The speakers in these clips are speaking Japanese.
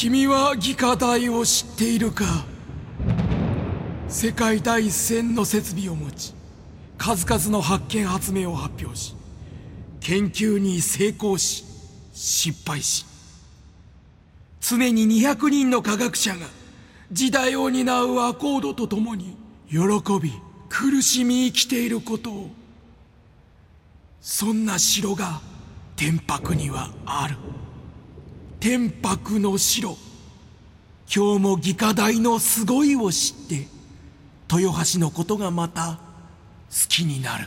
君は技科大を知っているか。世界第一線の設備を持ち、数々の発見発明を発表し、研究に成功し失敗し、常に200人の科学者が時代を担うアコードとともに喜び苦しみ生きていることを、そんな城が天白にはある。天白の城。今日も技科大のすごいを知って豊橋のことがまた好きになる。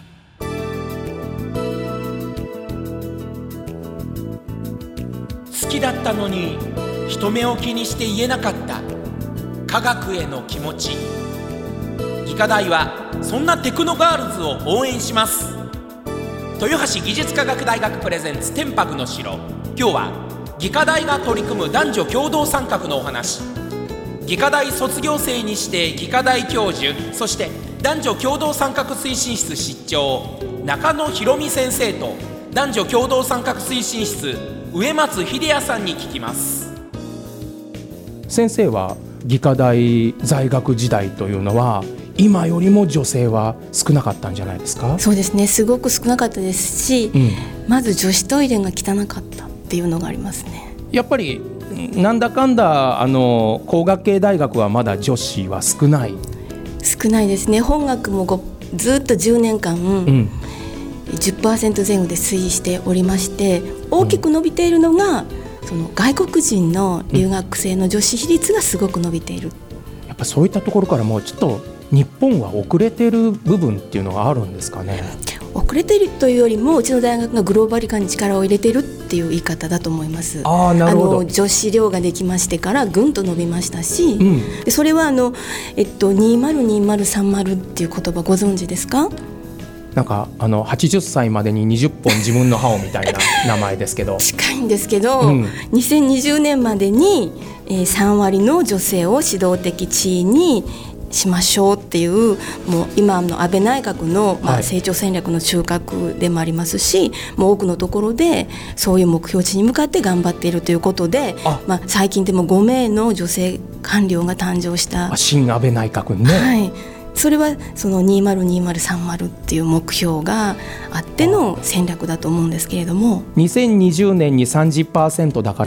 好きだったのに人目を気にして言えなかった科学への気持ち。技科大はそんなテクノガールズを応援します。豊橋技術科学大学プレゼンツ天白の城。今日は技科大が取り組む男女共同参画のお話。技科大卒業生にして技科大教授、そして男女共同参画推進室室長中野博美先生と男女共同参画推進室植松秀也さんに聞きます。 先生は技科大在学時代というのは今よりも女性は少なかったんじゃないですか？ そうですね、すごく少なかったですし、まず女子トイレが汚かったっていうのがありますね。 やっぱりなんだかんだ工学系大学はまだ女子は少ないですね。本学もずっと10年間、10% 前後で推移しておりまして、大きく伸びているのが、その外国人の留学生の女子比率がすごく伸びている。 やっぱそういったところからもうちょっと日本は遅れている部分っていうのがあるんですかね？ 遅れているというよりも、うちの大学がグローバル化に力を入れているっていう言い方だと思います。 なるほど。 女子寮ができましてからぐんと伸びましたし、でそれは202030っていう言葉ご存知ですか？ なんか80歳までに20本自分の歯をみたいな名前ですけど近いんですけど、2020年までに、3割の女性を指導的地位にしましょうっていう、もう今の安倍内閣の、成長戦略の中核でもありますし、もう多くのところでそういう目標値に向かって頑張っているということで、最近でも5名の女性官僚が誕生した、 新安倍内閣ね、 それはその202030っていう目標があっての戦略だと思うんですけれども、 2020年に 30% だから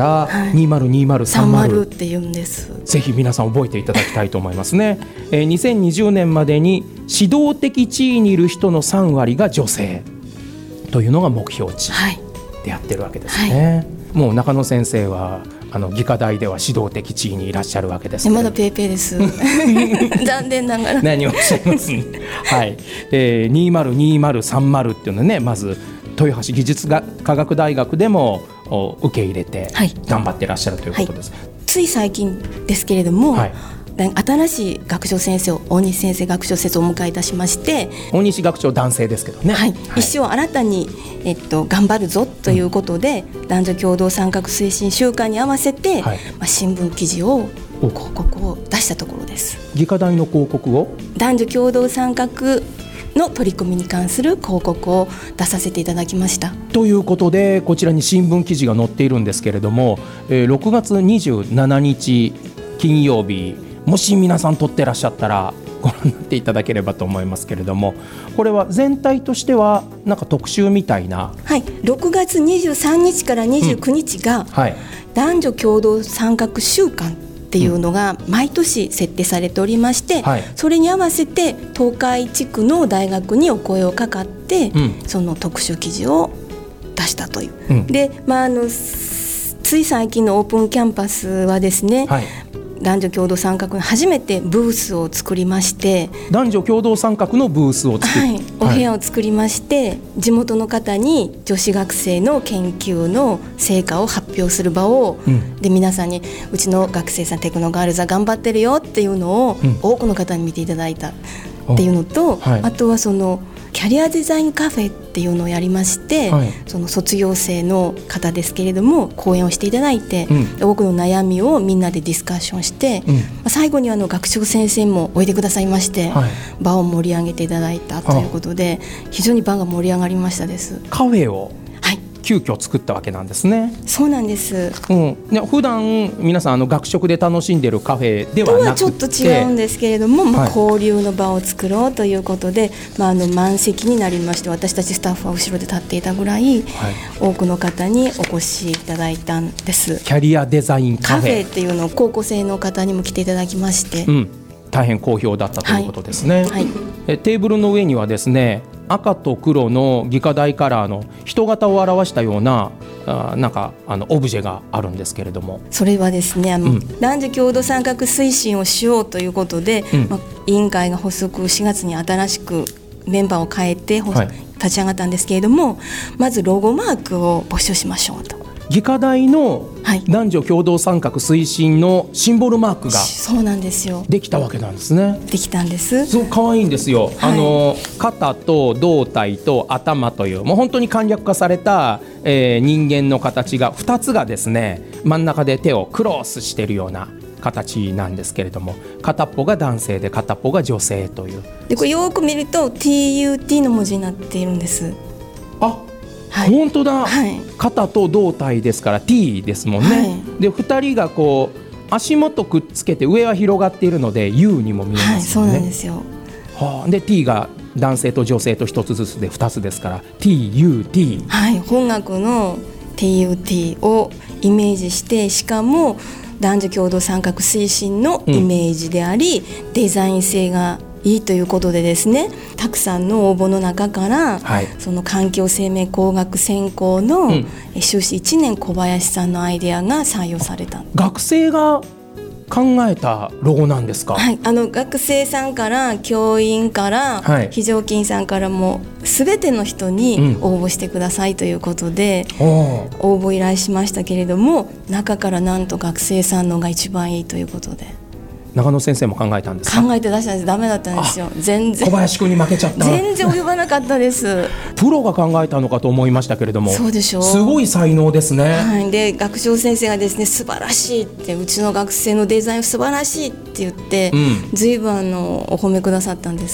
、202030 っていうんです。 ぜひ皆さん覚えていただきたいと思いますね。2020年までに指導的地位にいる人の3割が女性というのが目標値でやってるわけですね。もう中野先生は技科大では指導的地位にいらっしゃるわけですけど、 まだペーペーです残念ながら。 何をおっしゃいますね。202030っていうのはね、まず豊橋技術科学大学でも受け入れて頑張ってらっしゃるということです。 つい最近ですけれども、新しい学長先生を大西先生学長先生をお迎えいたしまして、 大西学長男性ですけどね、 一生新たに、頑張るぞということで、男女共同参画推進週間に合わせて、新聞記事を広告を出したところです。 技科大の広告を男女共同参画の取り組みに関する広告を出させていただきました。 ということで、こちらに新聞記事が載っているんですけれども、6月27日金曜日、もし皆さん撮ってらっしゃったらご覧になっていただければと思いますけれども、これは全体としてはなんか特集みたいな、 6月23日から29日が、男女共同参画週間っていうのが毎年設定されておりまして、それに合わせて東海地区の大学にお声をかかって、その特集記事を出したという、で、つい最近のオープンキャンパスはですね、男女共同参画の初めてブースを作りまして、 男女共同参画のブースを作り、 お部屋を作りまして、地元の方に女子学生の研究の成果を発表する場を、で皆さんにうちの学生さんテクノガールズは頑張ってるよっていうのを、多くの方に見ていただいたっていうのと、あとはそのキャリアデザインカフェっていうのをやりまして、その卒業生の方ですけれども講演をしていただいて、多くの悩みをみんなでディスカッションして、最後に学長先生もおいでくださいまして、場を盛り上げていただいたということで、非常に場が盛り上がりましたです。 カフェを急遽作ったわけなんですね。 そうなんです、 で普段皆さん学食で楽しんでるカフェではなくて、 ちょっと違うんですけれども、交流の場を作ろうということで、満席になりまして、私たちスタッフは後ろで立っていたぐらい、多くの方にお越しいただいたんです。 キャリアデザインカフェっていうのを高校生の方にも来ていただきまして、 大変好評だったということですね。テーブルの上にはですね、赤と黒の技科大カラーの人型を表したようななんかオブジェがあるんですけれども、 それはですね、男女共同参画推進をしようということで、委員会が発足4月に新しくメンバーを変えて立ち上がったんですけれども、まずロゴマークを募集しましょうと。 技科大の男女共同参画推進のシンボルマークがそうなんですよ、 できたわけなんですね。 できたんです。 すごく可愛いんですよ。肩と胴体と頭というもう本当に簡略化された、人間の形が2つがですね、真ん中で手をクロスしているような形なんですけれども、片っぽが男性で片っぽが女性という。 でこれよく見ると TUT の文字になっているんです。 本当だ、肩と胴体ですから T ですもんね。で2人がこう足元くっつけて上は広がっているので U にも見えますよね。 そうなんですよ。 で T が男性と女性と1つずつで2つですから TUT、 本学の TUT をイメージして、しかも男女共同参画推進のイメージであり、デザイン性がいいということでですね、たくさんの応募の中から、その環境生命工学専攻の修士1年小林さんのアイデアが採用された。 学生が考えたロゴなんですか？ 学生さんから教員から、非常勤さんからも全ての人に応募してくださいということで、応募依頼しましたけれども、中からなんと学生さんのが一番いいということで。 長野先生も考えたんですか？ 考えて出したんです。ダメだったんですよ。全然小林君に負けちゃった。 全然及ばなかったですプロが考えたのかと思いましたけれども。 そうでしょう。 すごい才能ですね。 で学長先生がですね、素晴らしいって、うちの学生のデザイン素晴らしいって言って、随分お褒めくださったんです。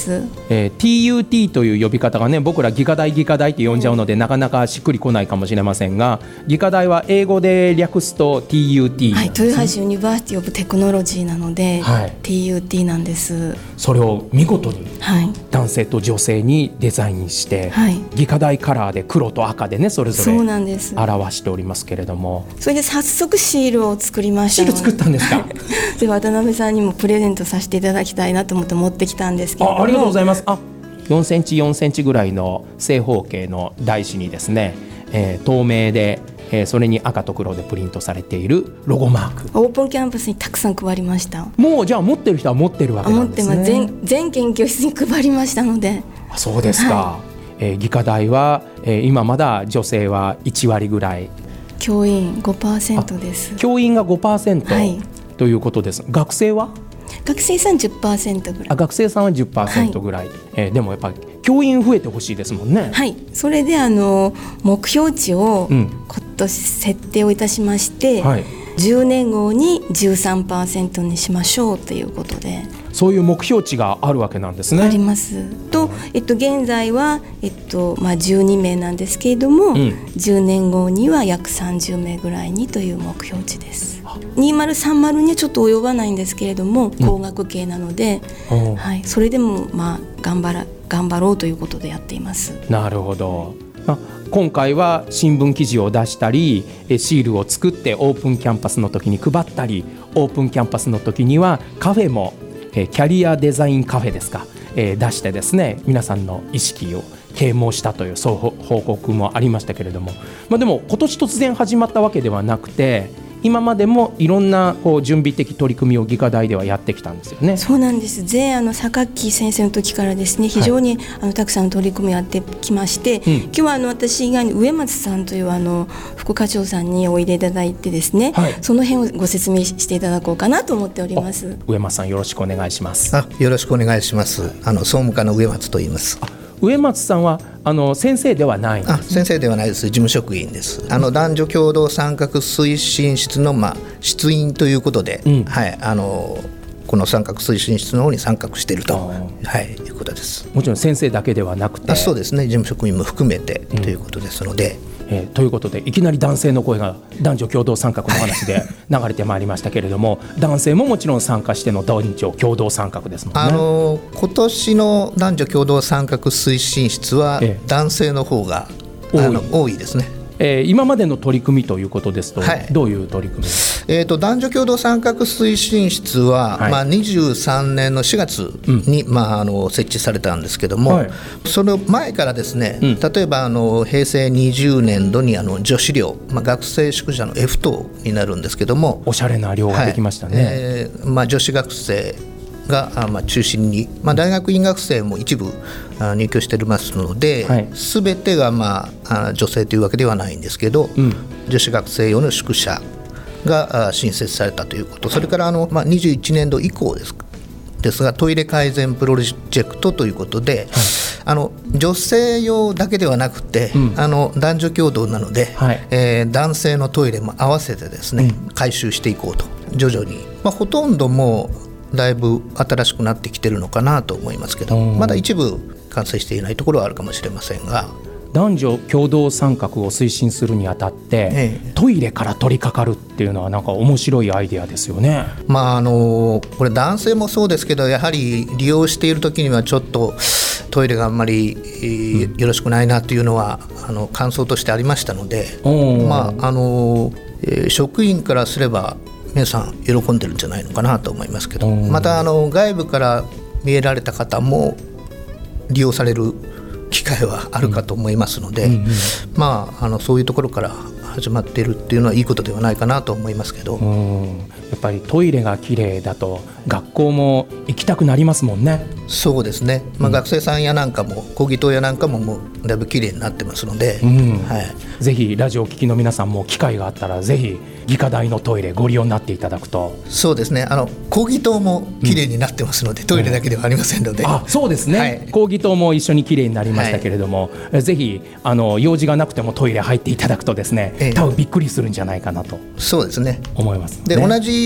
TUT という呼び方がね、僕ら技科大って呼んじゃうので、なかなかしっくりこないかもしれませんが、技科大は英語で略すと TUT、 豊橋ユニバーシティオブテクノロジーなので、TUT なんです。 それを見事に男性と女性にデザインして、技科大カラーで黒と赤でね、それぞれ表しておりますけれども、 それで早速シールを作りました。 シール作ったんですか？ で渡辺さんにもプレゼントさせていただきたいなと思って持ってきたんですけれども。 ありがとうございます。4センチ4センチぐらいの正方形の台紙にですね、透明でそれに赤と黒でプリントされているロゴマーク、 オープンキャンパスにたくさん配りました。 もうじゃあ持ってる人は持ってるわけなんですね。 持ってます。全研究室に配りましたので。 そうですか。技科大は、今まだ女性は1割ぐらい、 教員 5% です。 教員が 5%、ということです。学生は？ 学生さん 10% ぐらい。 学生さんは 10% ぐらい、でもやっぱり教員増えてほしいですもんね。 それで目標値を今年設定をいたしまして、10年後に 13% にしましょうということで。 そういう目標値があるわけなんですね。 ありますと、現在は、12名なんですけれども、10年後には約30名ぐらいにという目標値です。2030にはちょっと及ばないんですけれども、工学系なので、それでも頑張ろうということでやっています。 なるほど。今回は新聞記事を出したり、シールを作ってオープンキャンパスの時に配ったり、オープンキャンパスの時にはカフェもキャリアデザインカフェですか、出してですね、皆さんの意識を啓蒙したというそう報告もありましたけれども、でも今年突然始まったわけではなくて、今までもいろんな準備的取り組みを技科大ではやってきたんですよね。 そうなんです。榊先生の時からですね、非常にたくさんの取り組みをやってきまして、今日は私以外に上松さんという副課長さんにおいでいただいてですね、その辺をご説明していただこうかなと思っております。 上松さん、よろしくお願いします。 よろしくお願いします。総務課の上松と言います。 上松さんは先生ではないんです、 先生ではないです。事務職員です。男女共同参画推進室の、室員ということで、この参画推進室の方に参画していると、いうことです。 もちろん先生だけではなくて、 そうですね、事務職員も含めてということですので、 ということでいきなり男性の声が男女共同参画の話で流れてまいりましたけれども、男性ももちろん参加しての男女共同参画ですもんね。 今年の男女共同参画推進室は男性の方が多いですね。 今までの取り組みということですと、どういう取り組みですか？ 男女共同参画推進室は、23年の4月に、設置されたんですけども、その前からですね、例えば平成20年度に女子寮、学生宿舎の F 棟になるんですけども、 おしゃれな寮ができましたね。 女子学生が中心に、大学院学生も一部入居していますので、全てが女性というわけではないんですけど、女子学生用の宿舎が新設されたということ、それから21年度以降ですがトイレ改善プロジェクトということで、女性用だけではなくて、男女共同なので、男性のトイレも合わせてですね、改修していこうと徐々に、ほとんどもうだいぶ新しくなってきてるのかなと思いますけど、まだ一部完成していないところはあるかもしれませんが、 男女共同参画を推進するにあたって、トイレから取り掛かるっていうのはなんか面白いアイデアですよね。 これ男性もそうですけど、やはり利用している時にはちょっとトイレがあんまり、よろしくないなというのは感想としてありましたので、職員からすれば皆さん喜んでるんじゃないのかなと思いますけど、また外部から見えられた方も利用される機会はあるかと思いますので、そういうところから始まっているっていうのはいいことではないかなと思いますけど、 やっぱりトイレがきれいだと学校も行きたくなりますもんね。 そうですね、学生さんやなんかも講義棟やなんかももうだいぶきれいになってますので、 ぜひラジオを聞きの皆さんも機会があったらぜひ技科大のトイレご利用になっていただくと。 そうですね、講義棟もきれいになってますので、トイレだけではありませんので、 そうですね、講義棟も一緒にきれいになりましたけれども、ぜひ用事がなくてもトイレ入っていただくとですね、多分びっくりするんじゃないかなとそうですね思いますね。 で同じ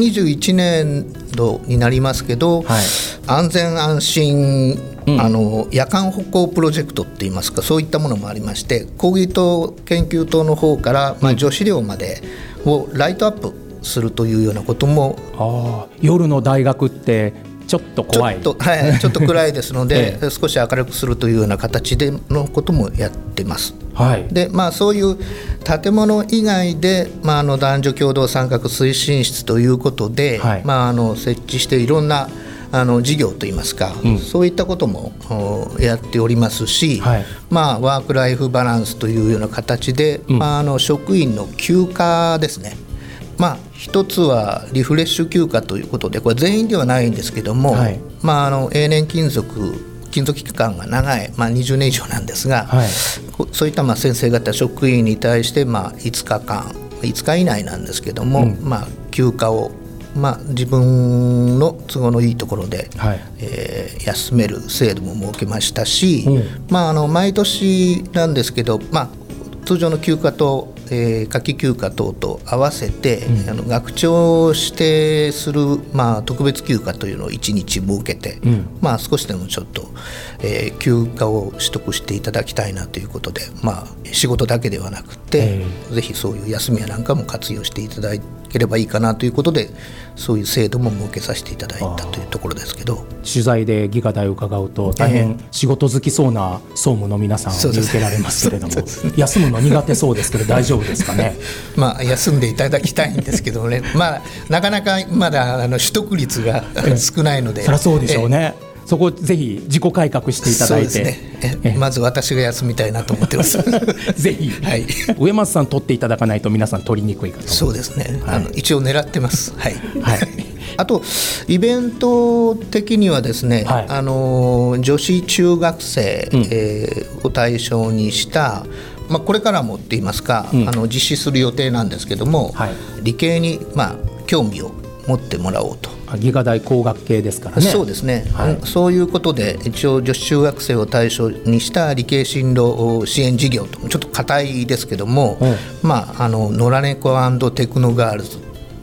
21年度になりますけど、安全安心夜間歩行プロジェクトっていいますか、そういったものもありまして、講義棟研究棟の方から、女子寮までをライトアップするというようなことも。 夜の大学ってちょっと怖い、 ちょっと暗いですので、少し明るくするというような形でのこともやってます。でそういう建物以外で、男女共同参画推進室ということで、設置していろんな事業といいますか、そういったこともやっておりますし、ワークライフバランスというような形で、職員の休暇ですね、一つはリフレッシュ休暇ということで、これ全員ではないんですけども、永年勤続期間が長い、20年以上なんですが、そういった先生方職員に対して5日間5日以内なんですけども、休暇を自分の都合のいいところで、休める制度も設けましたし、毎年なんですけど、通常の休暇と夏季休暇等と合わせて、学長を指定する、特別休暇というのを1日設けて、少しでもちょっと、休暇を取得していただきたいなということで、仕事だけではなくて、ぜひそういう休みやなんかも活用していただければいいかなということで、そういう制度も設けさせていただいたというところですけど、 取材で技科大を伺うと大変仕事好きそうな総務の皆さんを見受けられますけれども、休むの苦手そうですけど大丈夫ですかね。 休んでいただきたいんですけどね、なかなかまだ取得率が少ないので、 そりゃそうでしょうね。そこぜひ自己改革していただいて。 そうですね、まず私が休みたいなと思ってますぜひ、上松さん取っていただかないと皆さん取りにくいかと思います。 そうですね、一応狙ってます。あとイベント的にはですね、女子中学生、を対象にしたこれからもって言いますか、実施する予定なんですけども、理系に興味を持ってもらおうと。 技科大工学系ですからね。 そうですね、そういうことで一応女子中学生を対象にした理系進路支援事業と、ちょっと固いですけども、野良猫&テクノガールズ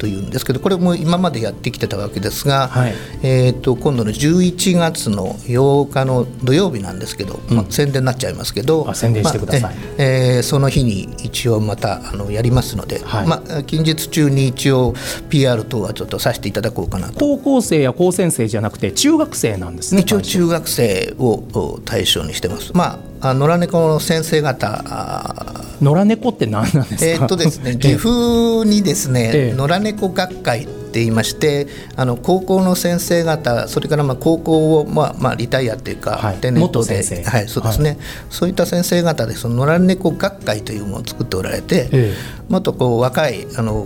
というんですけど、これも今までやってきてたわけですが、今度の11月の8日の土曜日なんですけど、宣伝になっちゃいますけど、 宣伝してください。 その日に一応またやりますので、近日中に一応 PR 等はちょっとさせていただこうかなと。 高校生や高専生じゃなくて中学生なんですね。 一応中学生を対象にしてます。野良猫の先生方、 野良猫って何なんですか？ ですね、岐阜にですね、野良猫学会って言いまして、高校の先生方、それから高校をリタイアっていうか、 元先生、 そうですね、そういった先生方でその野良猫学会というものを作っておられて、もっと若い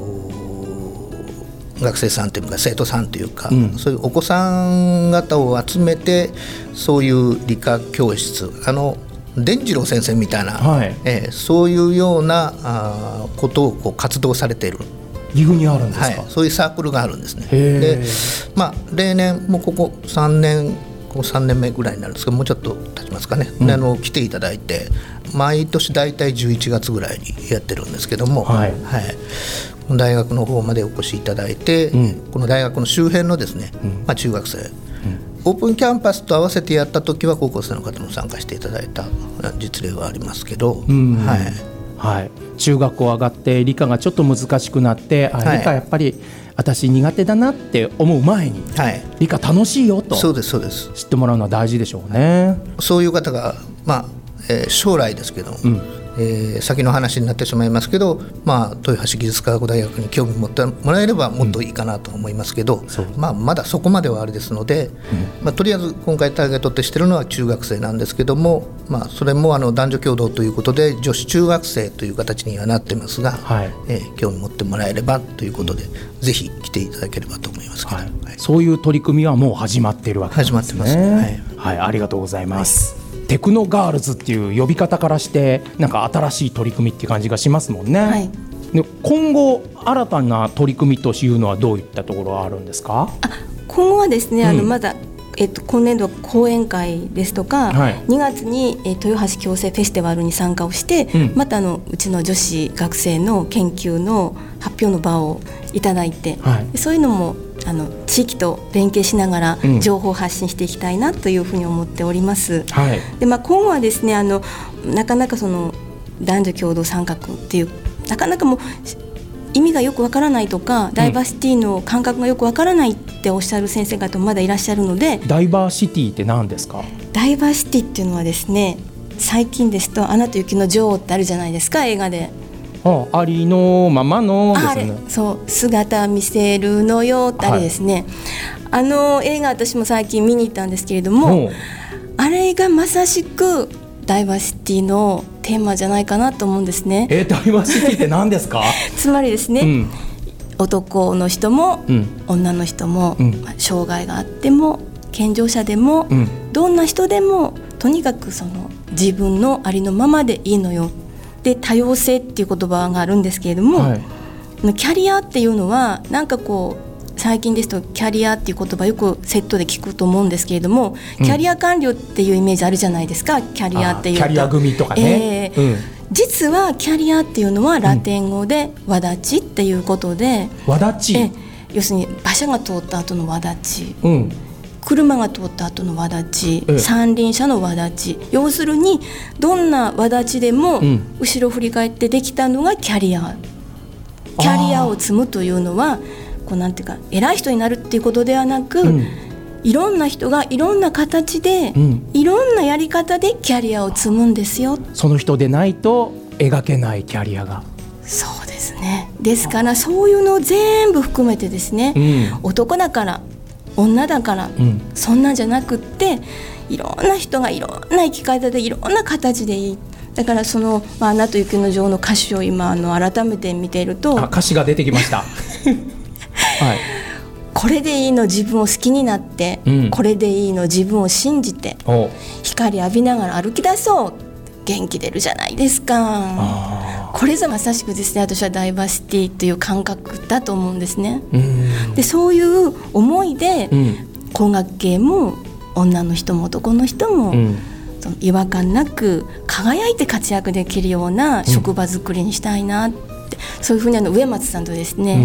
学生さんというか生徒さんというか、そういうお子さん方を集めて、そういう理科教室、伝次郎先生みたいな、そういうようなことを活動されている。 岐阜にあるんですか？ そういうサークルがあるんですね。で、例年もうここ3年目ぐらいになるんですけど、もうちょっと経ちますかね、来ていただいて、毎年だいたい11月ぐらいにやってるんですけども、大学の方までお越しいただいて、この大学の周辺のですね、中学生、オープンキャンパスと合わせてやった時は高校生の方も参加していただいた実例はありますけど、 中学校上がって理科がちょっと難しくなって、理科やっぱり私苦手だなって思う前に、理科楽しいよと知ってもらうのは大事でしょうね。 そういう方が、将来ですけど、先の話になってしまいますけど、豊橋技術科学大学に興味を持ってもらえればもっといいかなと思いますけど、まだそこまではあれですので、とりあえず今回ターゲットとしているのは中学生なんですけども、それも男女共同ということで女子中学生という形にはなってますが、興味を持ってもらえればということで、ぜひ来ていただければと思いますけど、 そういう取り組みはもう始まっているわけですね。 始まってます。 ありがとうございます。テクノガールズっていう呼び方からしてなんか新しい取り組みっていう感じがしますもんね。で今後新たな取り組みというのはどういったところがあるんですか？ 今後はですね、まだ今年度は講演会ですとか、2月に豊橋共生フェスティバルに参加をして、またうちの女子学生の研究の発表の場をいただいて、そういうのも地域と連携しながら情報を発信していきたいなというふうに思っております。で今後はですね、なかなかその男女共同参画っていうなかなかもう意味がよくわからないとか、ダイバーシティの感覚がよくわからないっておっしゃる先生方もまだいらっしゃるので。 ダイバーシティって何ですか？ ダイバーシティっていうのはですね、最近ですとアナと雪の女王ってあるじゃないですか、映画で。 ありのままのですね。 そう姿見せるのよってあれですね、映画私も最近見に行ったんですけれども、あれがまさしくダイバーシティのテーマじゃないかなと思うんですね。 ダイバーシティって何ですか？ つまりですね、男の人も、女の人も、障害があっても健常者でも、どんな人でもとにかくその自分のありのままでいいのよ。で多様性っていう言葉があるんですけれども、キャリアっていうのはなんかこう最近ですとキャリアっていう言葉よくセットで聞くと思うんですけれども、キャリア官僚っていうイメージあるじゃないですか。キャリアっていうとキャリア組とかね、 実はキャリアっていうのはラテン語でわだちっていうことで、 わだち、 要するに馬車が通った後のわだち、車が通った後のわだち、三輪車のわだち、要するにどんなわだちでも後ろ振り返ってできたのがキャリア。キャリアを積むというのはこうなんていうか偉い人になるっていうことではなく、いろんな人がいろんな形で、いろんなやり方でキャリアを積むんですよ。 その人でないと描けないキャリアが。 そうですね。ですからそういうのを全部含めてですね、男だから女だから、そんなんじゃなくって、いろんな人がいろんな生き方でいろんな形でいい。だからそのアナと雪の女王の歌詞を今改めて見ていると、 歌詞が出てきましたこれでいいの自分を好きになって、これでいいの自分を信じて、光浴びながら歩き出そう、元気出るじゃないですか。これぞまさしくですね、私はダイバーシティという感覚だと思うんですね。でそういう思いで、工学系も女の人も男の人も、その違和感なく輝いて活躍できるような職場作りにしたいなって、そういうふうに植松さんとですね、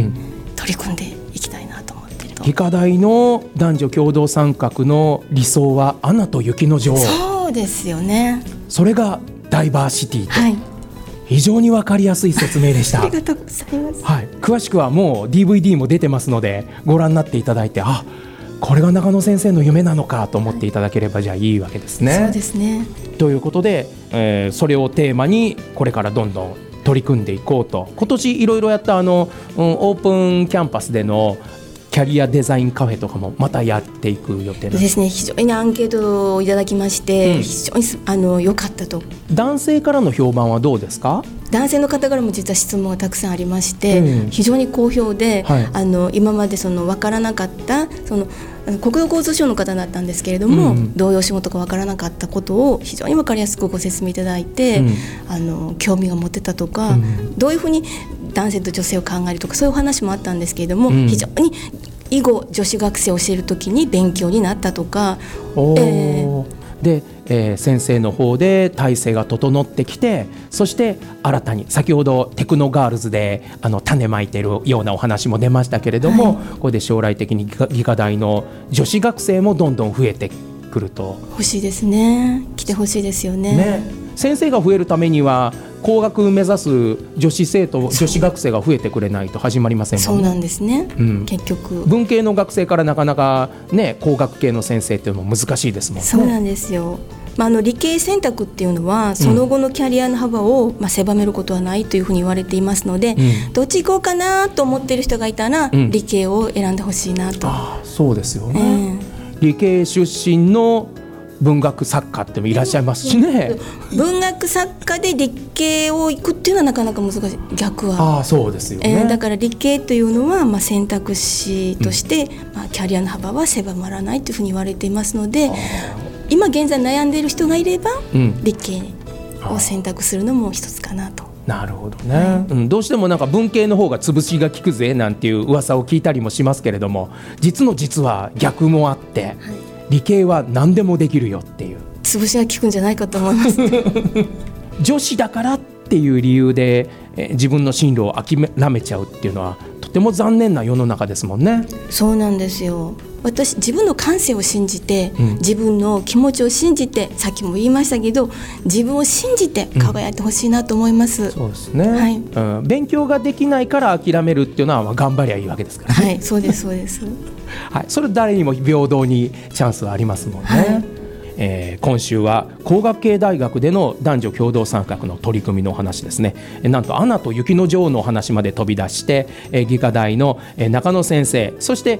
取り組んでいきたいなと思っていると。 技科大の男女共同参画の理想はアナと雪の女王。 そうですよね。 それがダイバーシティと、非常に分かりやすい説明でした。 ありがとうございます。 詳しくはもう DVD も出てますのでご覧になっていただいて、これが中野先生の夢なのかと思っていただければじゃあいいわけですね。 そうですね。 ということで、それをテーマにこれからどんどん取り組んでいこうと。今年いろいろやったオープンキャンパスでのキャリアデザインカフェとかもまたやっていく予定ですね。非常にアンケートをいただきまして、非常に良かったと。 男性からの評判はどうですか？ 男性の方からも実は質問がたくさんありまして、非常に好評で、今まで分からなかった国土交通省の方だったんですけれども、どういう仕事か分からなかったことを非常に分かりやすくご説明いただいて、興味が持てたとか、どういうふうに男性と女性を考えるとか、そういう話もあったんですけれども、非常に以後女子学生を教えるときに勉強になったとか、 で、先生の方で体制が整ってきて、そして新たに先ほどテクノガールズで種まいてるようなお話も出ましたけれども、これで将来的に技科大の女子学生もどんどん増えてくると。 欲しいですね。来てほしいですよね。 先生が増えるためには工学目指す女子学生が増えてくれないと始まりませんもんね。 そうなんですね、結局文系の学生からなかなかね、工学系の先生っていうのも難しいですもんね。 そうなんですよ。理系選択っていうのはその後のキャリアの幅を狭めることはないというふうに言われていますので、どっち行こうかなと思っている人がいたら、理系を選んでほしいなと。 そうですよね、理系出身の文学作家ってもいらっしゃいますしね。 文学作家で理系を行くっていうのはなかなか難しい。逆はそうですよね、 だから理系というのは選択肢として、キャリアの幅は狭まらないというふうに言われていますので、今現在悩んでいる人がいれば、理系を選択するのも一つかなと。 なるほどね、どうしても文系の方が潰しが効くぜなんていう噂を聞いたりもしますけれども、実は逆もあって、理系は何でもできるよっていう、 潰しが効くんじゃないかと思います女子だからっていう理由で自分の進路を諦めちゃうっていうのはとても残念な世の中ですもんね。 そうなんですよ。私自分の感性を信じて、自分の気持ちを信じて、さっきも言いましたけど自分を信じて輝いてほしいなと思います、 そうですね、勉強ができないから諦めるっていうのは頑張りゃいいわけですからね。 そうですそうですそれ誰にも平等にチャンスはありますもんね、今週は工学系大学での男女共同参画の取り組みのお話ですね。なんとアナと雪の女王のお話まで飛び出して、技科大の中野先生、そして、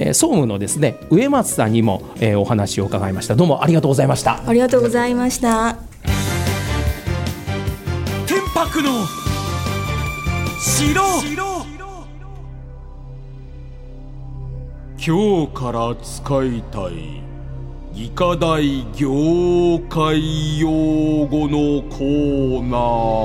総務のですね植松さんにも、お話を伺いました。どうもありがとうございました。 ありがとうございました。 天白の城。今日から使いたい技科大業界用語のコーナ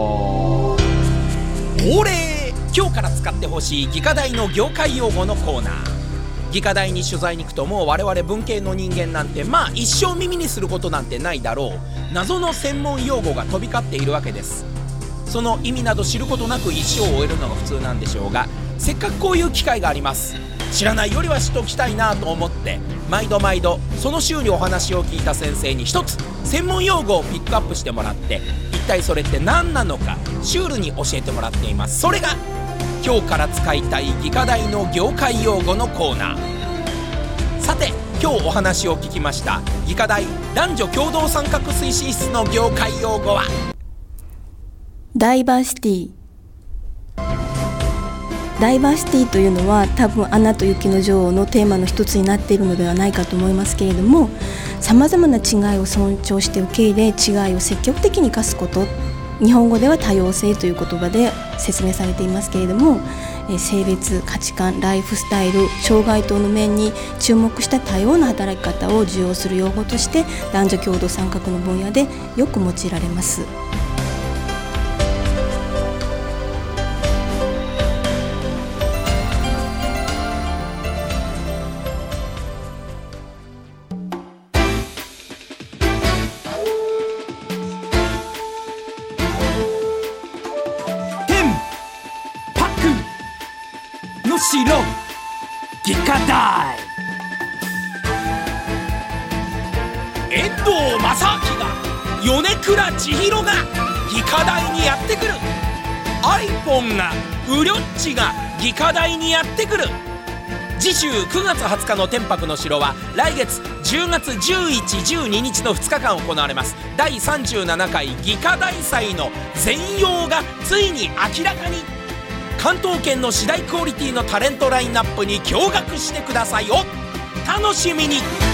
ー。 お礼。今日から使ってほしい技科大の業界用語のコーナー。技科大に取材に行くと、もう我々文系の人間なんて一生耳にすることなんてないだろう謎の専門用語が飛び交っているわけです。その意味など知ることなく一生を終えるのが普通なんでしょうが、せっかくこういう機会があります。知らないよりは知っておきたいなと思って、毎度その週にお話を聞いた先生に一つ専門用語をピックアップしてもらって、一体それって何なのかシュールに教えてもらっています。それが今日から使いたい技科大の業界用語のコーナー。さて今日お話を聞きました技科大男女共同参画推進室の業界用語はダイバーシティ。ダイバーシティというのは多分アナと雪の女王のテーマの一つになっているのではないかと思いますけれども、さまざまな違いを尊重して受け入れ、違いを積極的に生かすこと、日本語では多様性という言葉で説明されていますけれども、性別、価値観、ライフスタイル、障害等の面に注目した多様な働き方を受容する用語として男女共同参画の分野でよく用いられます。 のの城技科大。 遠藤正明が米倉千尋が技科大にやってくる。iPhone がうりょっちが技科大にやってくる。次週9月20日の天白の城は来月10月11、12日の2日間行われます第37回技科大祭の全容がついに明らかに。関東圏の次第クオリティのタレントラインナップに驚愕してください。お楽しみに。